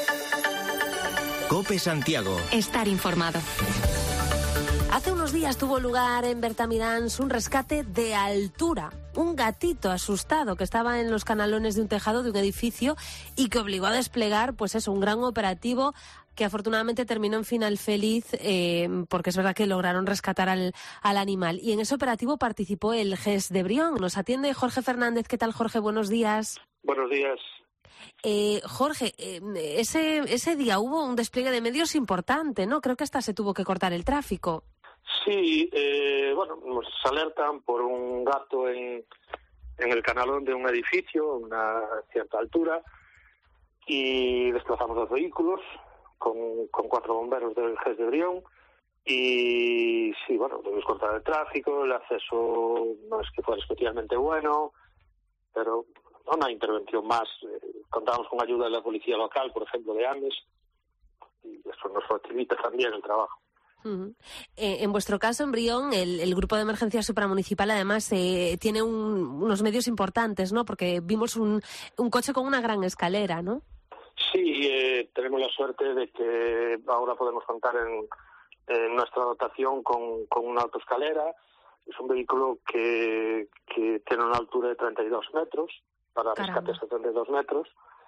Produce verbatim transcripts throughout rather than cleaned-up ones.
COPE Santiago. Estar informado. Hace unos días tuvo lugar en Bertamiráns un rescate de altura. Un gatito asustado que estaba en los canalones de un tejado de un edificio y que obligó a desplegar, pues eso, un gran operativo que afortunadamente terminó en final feliz, eh, porque es verdad que lograron rescatar al, al animal. Y en ese operativo participó el G E S de Brión. Nos atiende Jorge Fernández. ¿Qué tal, Jorge? Buenos días. Buenos días. Eh, Jorge, eh, ese, ese día hubo un despliegue de medios importante, ¿no? Creo que hasta se tuvo que cortar el tráfico. Sí, eh, bueno, nos alertan por un gato en, en el canalón de un edificio a una cierta altura y desplazamos los vehículos con, con cuatro bomberos del G E S de Brión y sí, bueno, tuvimos que cortar el tráfico, el acceso no es que fuera especialmente bueno, pero una intervención más. Eh, contábamos con ayuda de la policía local, por ejemplo, de Ames, y eso nos facilita también el trabajo. Uh-huh. Eh, en vuestro caso, en Brión, el, el grupo de emergencia supramunicipal además eh, tiene un, unos medios importantes, ¿no? Porque vimos un, un coche con una gran escalera, ¿no? Sí, eh, tenemos la suerte de que ahora podemos contar en, en nuestra dotación con, con una autoescalera. Es un vehículo que, que tiene una altura de treinta y dos metros, para rescates de treinta y dos metros,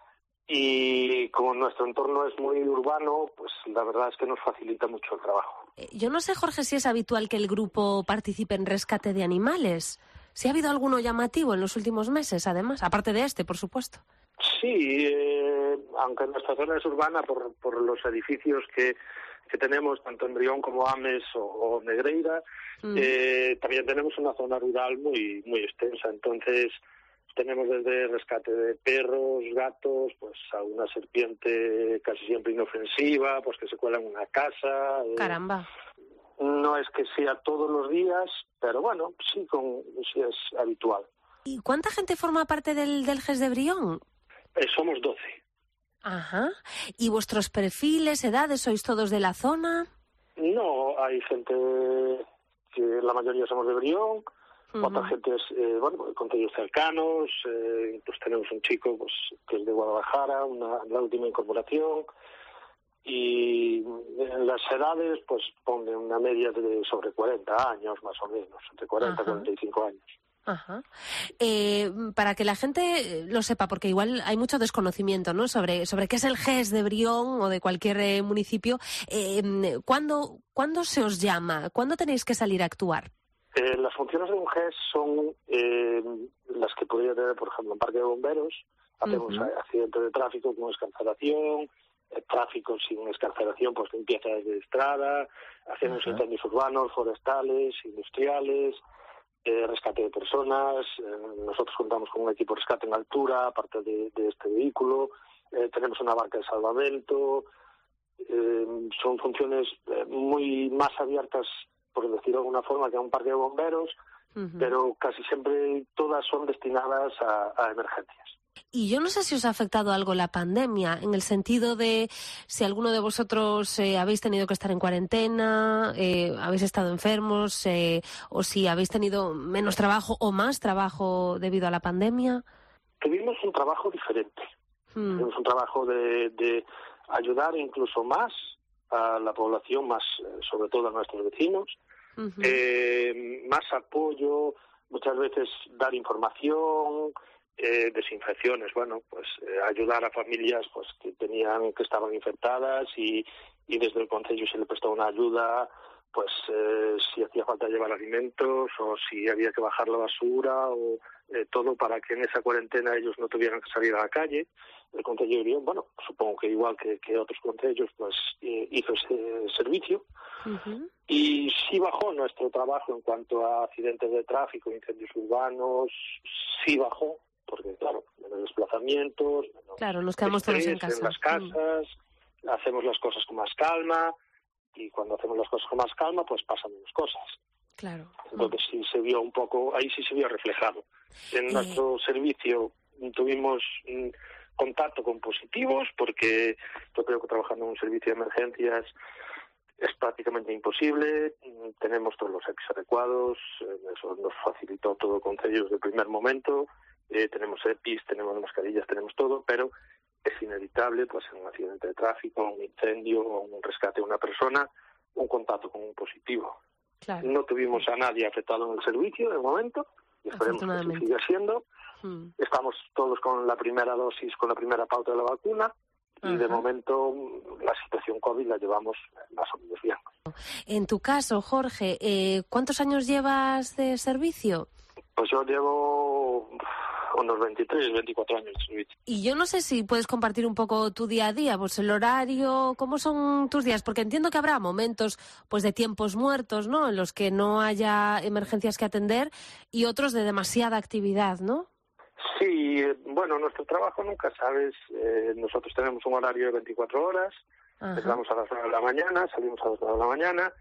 y como nuestro entorno es muy urbano, pues la verdad es que nos facilita mucho el trabajo. Yo no sé, Jorge, si es habitual que el grupo participe en rescate de animales. ¿Si ha habido alguno llamativo en los últimos meses, además? Aparte de este, por supuesto. Sí, eh, aunque nuestra zona es urbana, por, por los edificios que, que tenemos, tanto en Brión como Ames o, o Negreira, mm. eh, también tenemos una zona rural muy, muy extensa. Entonces, tenemos desde rescate de perros, gatos, pues a una serpiente casi siempre inofensiva, pues que se cuela en una casa. Caramba. Eh, no es que sea todos los días, pero bueno, sí, con, sí es habitual. ¿Y cuánta gente forma parte del, del G E S de Brión? Eh, somos doce. Ajá. ¿Y vuestros perfiles, edades, sois todos de la zona? No, hay gente que la mayoría somos de Brión. Uh-huh. Otra gente es, eh, bueno, con ellos cercanos, eh, pues tenemos un chico pues que es de Guadalajara, una, la última incorporación, y en las edades pues ponen una media de sobre cuarenta años más o menos, entre cuarenta y cuarenta y cinco años. Ajá. Eh, para que la gente lo sepa, porque igual hay mucho desconocimiento, ¿no? Sobre, sobre qué es el G E S de Brión o de cualquier eh, municipio. Eh, ¿cuándo, ¿Cuándo se os llama? ¿Cuándo tenéis que salir a actuar? Eh, las funciones de un G E S son eh, las que podría tener, por ejemplo, un parque de bomberos. Hacemos uh-huh. accidentes de tráfico con escarcelación, eh, tráfico sin escarcelación, pues limpieza de estrada, hacemos uh-huh. incendios urbanos, forestales, industriales, eh, rescate de personas. Eh, nosotros contamos con un equipo de rescate en altura, aparte de, de este vehículo. Eh, tenemos una barca de salvamento. Eh, son funciones eh, muy más abiertas, por decirlo de alguna forma, que a un parque de bomberos, uh-huh. pero casi siempre todas son destinadas a, a emergencias. Y yo no sé si os ha afectado algo la pandemia, en el sentido de si alguno de vosotros eh, habéis tenido que estar en cuarentena, eh, habéis estado enfermos, eh, o si habéis tenido menos trabajo o más trabajo debido a la pandemia. Tuvimos un trabajo diferente. Hmm. Tuvimos un trabajo de, de ayudar incluso más a la población, más sobre todo a nuestros vecinos, uh-huh. eh, más apoyo, muchas veces dar información, eh, desinfecciones, bueno, pues eh, ayudar a familias pues que tenían, que estaban infectadas y, y desde el concello se le prestó una ayuda, pues eh, si hacía falta llevar alimentos o si había que bajar la basura o eh, todo para que en esa cuarentena ellos no tuvieran que salir a la calle. El concello de Brión, bueno, supongo que igual que, que otros concellos, pues eh, hizo ese servicio. Uh-huh. Y sí bajó nuestro trabajo en cuanto a accidentes de tráfico, incendios urbanos, sí bajó, porque claro, menos desplazamientos, menos claro, nos quedamos todos en casa. En las casas, uh-huh. hacemos las cosas con más calma, y cuando hacemos las cosas con más calma, pues pasan menos cosas. Claro. Entonces sí se vio un poco, ahí sí se vio reflejado. En eh... nuestro servicio tuvimos mm, contacto con positivos, porque yo creo que trabajando en un servicio de emergencias es prácticamente imposible. Tenemos todos los equipos adecuados, eso nos facilitó todo el concello desde el primer momento. Eh, tenemos EPIs, tenemos mascarillas, tenemos todo, pero es inevitable, pues en un accidente de tráfico, un incendio, un rescate de una persona, un contacto con un positivo. Claro. No tuvimos a nadie afectado en el servicio de momento, y esperemos que así siga siendo. Hmm. Estamos todos con la primera dosis, con la primera pauta de la vacuna, y Ajá. de momento la situación COVID la llevamos más o menos bien. En tu caso, Jorge, eh, ¿cuántos años llevas de servicio? Pues yo llevo unos veintitrés, veinticuatro años de servicio. Y yo no sé si puedes compartir un poco tu día a día, pues el horario, ¿cómo son tus días? Porque entiendo que habrá momentos pues de tiempos muertos, ¿no?, en los que no haya emergencias que atender, y otros de demasiada actividad, ¿no? Sí, bueno, nuestro trabajo nunca sabes. Eh, nosotros tenemos un horario de veinticuatro horas, Ajá. empezamos a las nueve de la mañana, salimos a las nueve de la mañana,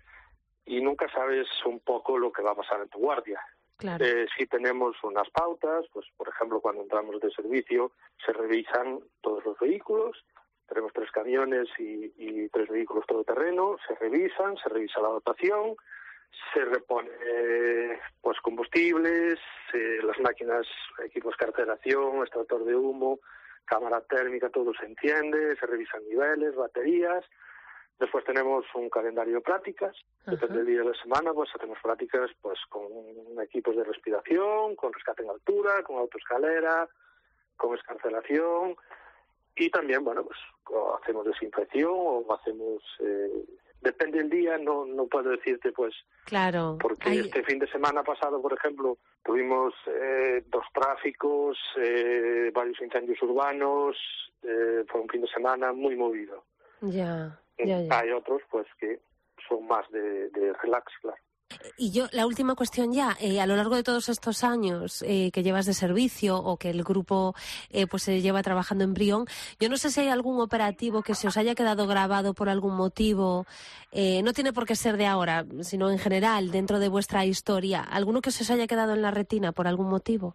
y nunca sabes un poco lo que va a pasar en tu guardia. Claro. Eh, sí tenemos unas pautas, pues por ejemplo cuando entramos de servicio se revisan todos los vehículos, tenemos tres camiones y, y tres vehículos todoterreno, se revisan, se revisa la dotación, se repone eh, pues combustibles, eh, las máquinas, equipos de carcelación, extractor de humo, cámara térmica, todo se enciende, se revisan niveles, baterías. Después tenemos un calendario de prácticas, depende del día de la semana, pues hacemos prácticas pues con equipos de respiración, con rescate en altura, con autoescalera, con escarcelación, y también, bueno, pues hacemos desinfección o hacemos... Eh, depende del día, no no puedo decirte, pues... Claro. Porque hay... este fin de semana pasado, por ejemplo, tuvimos eh, dos tráficos, eh, varios incendios urbanos, eh, fue un fin de semana muy movido. Ya. Ya, ya. Hay otros pues que son más de, de relax, claro. Y yo, la última cuestión ya, eh, a lo largo de todos estos años eh, que llevas de servicio o que el grupo eh, pues se lleva trabajando en Brión, yo no sé si hay algún operativo que se os haya quedado grabado por algún motivo, eh, no tiene por qué ser de ahora, sino en general, dentro de vuestra historia, ¿alguno que se os haya quedado en la retina por algún motivo?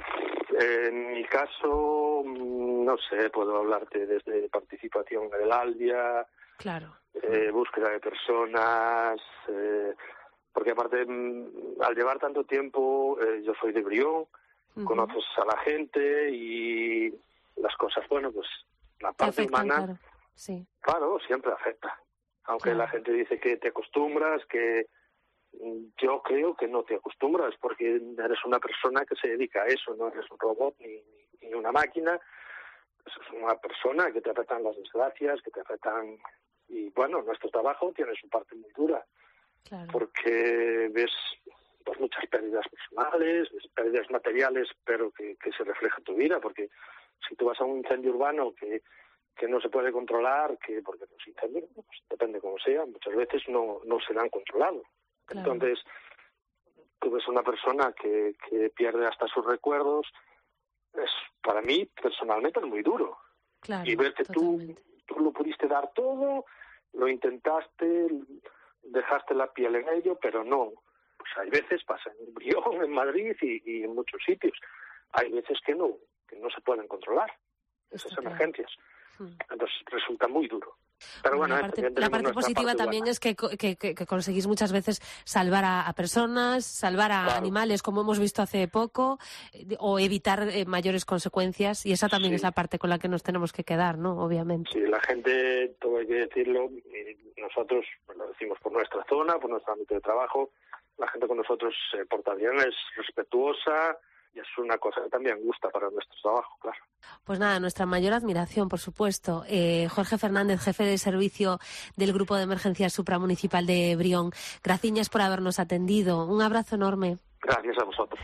En mi caso, no sé, puedo hablarte desde participación en el Albia, Claro. Eh, búsqueda de personas, eh, porque aparte, al llevar tanto tiempo, eh, yo soy de Brión, uh-huh. conoces a la gente y las cosas, bueno, pues la parte afectan, humana, claro. Sí. claro, siempre afecta. Aunque claro. la gente dice que te acostumbras, que yo creo que no te acostumbras, porque eres una persona que se dedica a eso, no eres un robot ni, ni una máquina, es una persona que te afectan las desgracias, que te afectan... Y bueno, nuestro trabajo tiene su parte muy dura, claro. porque ves pues, muchas pérdidas personales, ves pérdidas materiales, pero que, que se refleja en tu vida, porque si tú vas a un incendio urbano que, que no se puede controlar, que porque los incendios, pues, depende cómo sea, muchas veces no, no se han controlado. Claro. Entonces, tú ves una persona que, que pierde hasta sus recuerdos, es para mí personalmente es muy duro. Claro, y ver que totalmente. tú, tú lo pudiste dar todo, lo intentaste, dejaste la piel en ello, pero no. Pues hay veces, pasa en Brión, en Madrid y, y en muchos sitios, hay veces que no, que no se pueden controlar esas Está emergencias. Claro. Entonces resulta muy duro. Pero bueno, bueno, la parte, la parte positiva parte también buena. es que, que, que, que conseguís muchas veces salvar a, a personas, salvar a claro. animales, como hemos visto hace poco, o evitar eh, mayores consecuencias, y esa también sí. es la parte con la que nos tenemos que quedar, ¿no? Obviamente. Sí, la gente, todo hay que decirlo, nosotros lo decimos por nuestra zona, por nuestro ámbito de trabajo, la gente con nosotros se porta bien, es respetuosa, y es una cosa que también gusta para nuestro trabajo, claro. Pues nada, nuestra mayor admiración, por supuesto. Eh, Jorge Fernández, jefe de servicio del Grupo de Emergencias Supramunicipal de Brión. Graciñas por habernos atendido. Un abrazo enorme. Gracias a vosotros.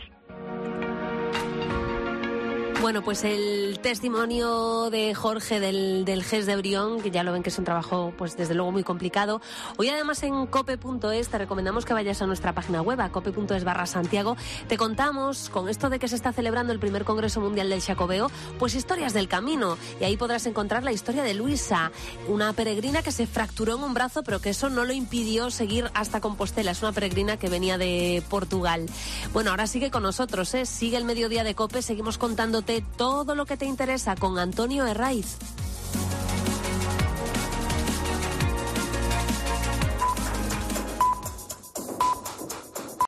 Bueno, pues el testimonio de Jorge del, del G E S de Brión, que ya lo ven que es un trabajo, pues desde luego muy complicado. Hoy además en cope punto es te recomendamos que vayas a nuestra página web, a cope punto es barra Santiago. Te contamos, con esto de que se está celebrando el primer Congreso Mundial del Xacobeo, pues historias del camino. Y ahí podrás encontrar la historia de Luisa, una peregrina que se fracturó en un brazo, pero que eso no lo impidió seguir hasta Compostela. Es una peregrina que venía de Portugal. Bueno, ahora sigue con nosotros, ¿eh? Sigue el mediodía de COPE, seguimos contándote todo lo que te interesa con Antonio Herraiz.